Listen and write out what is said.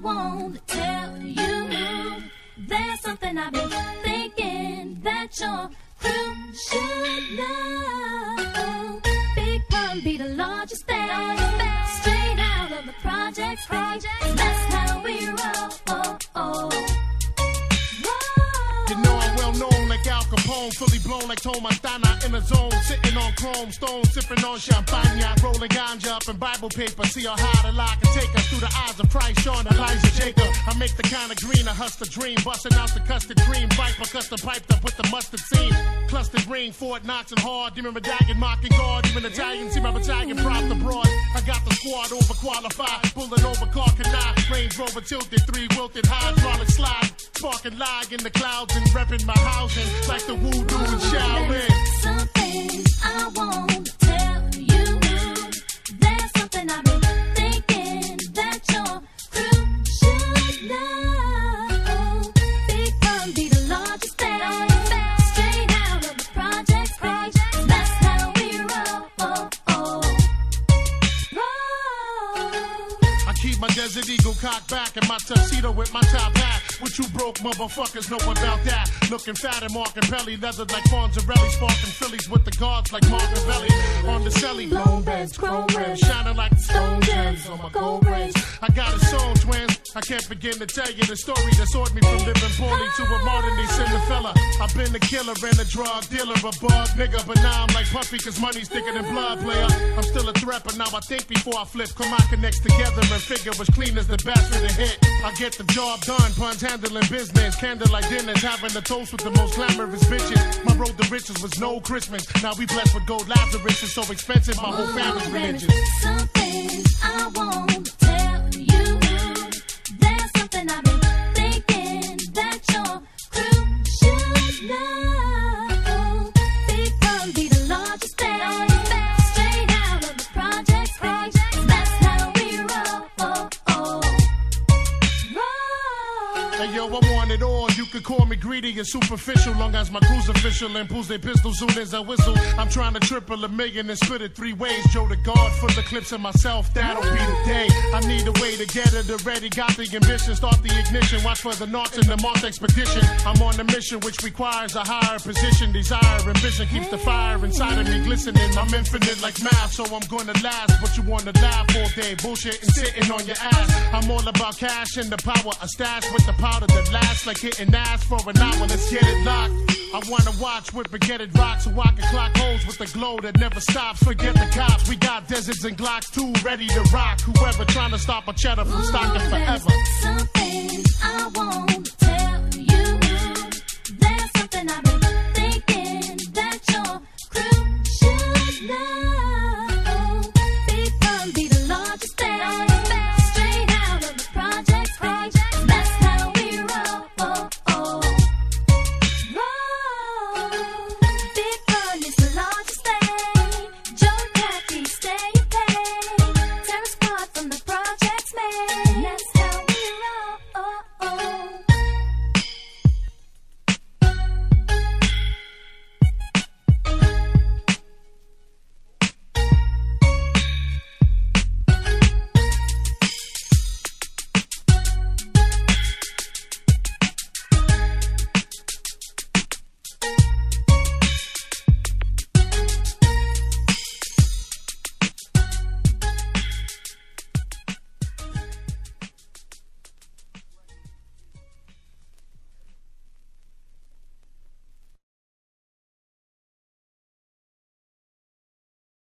want to tell you, there's something I've been thinking that your crew should know. Big Pun be the largest thing, straight out of the projects. That's how we roll. You know I'm well known like Al Capone, fully blown like Tom Montana in a zone, sitting on chrome stone, sipping on champagne, rolling ganja up in Bible paper. See how high the lie can take us through the eyes of Christ, Sean, Elijah, Jacob. I make the kind of green, a hustler dream, busting out the custard cream, viper custom piped up with the mustard seam. Clustered ring, Fort Knox and hard, demon medallion, mocking guard, even Italian, see my battalion propped abroad. I got the squad overqualified, pulling over car canal, Range Rover tilted, 3 wilted hydraulic slide, sparking lag in the clouds and repping my housing like the voodoo and Shaolin. Something I want to tell you, there's something I've been thinking that your crew should know. Big Pun be the largest thing, straight out of the projects. That's how we roll. I keep my Desert Eagle cocked back and my tuxedo with my top hat. What you broke motherfuckers know about that. Looking fat and Mark and Belly, leathered like Fonzarelli, sparking Phillies with the guards like Marcavelli. On the celly, blown beds, chrome rims, shining like the stone gems on my gold rings. I got a soul, twins. I can't begin to tell you the story that soared me from living poorly to a modern day Cinderella. I've been a killer and a drug dealer, a bug nigga, but now I'm like Puffy cause money's thicker than blood, player. I'm still a threat, but now I think before I flip. Come on, connects together and figure was clean as the best for the hit. I get the job done, Puns handling business, candlelight dinners, having a toast with the most glamorous bitches. My road to riches was no Christmas. Now we blessed with gold Lazarus. It's so expensive, my whole family's religious. Something I want to tell you, there's something I've been thinking that your crew should know. Big Pun be the largest thing, straight out of the projects. That's how we roll. Hey yo, I want it all. You could call me greedy and superficial, long as my crew's official and pulls their pistol soon as I whistle. I'm trying to triple $1 million and split it 3 ways. Joe the guard for the clips of myself, that'll be the day. I need a way to get it already. Got the ambition, start the ignition. Watch for the knots in the Mars expedition. I'm on a mission which requires a higher position. Desire, ambition keeps the fire inside of me glistening. I'm infinite like math, so I'm gonna last. But you wanna laugh all day, bullshit and sitting on your ass. I'm all about cash and the power. A stash with the powder that lasts like hitting ass for an hour. Let's get it locked. I wanna watch with baguette rock so I can clock holes with the glow that never stops. Forget the cops, we got deserts and Glocks too, ready to rock. Whoever trying to stop a cheddar from stocking forever. Something I want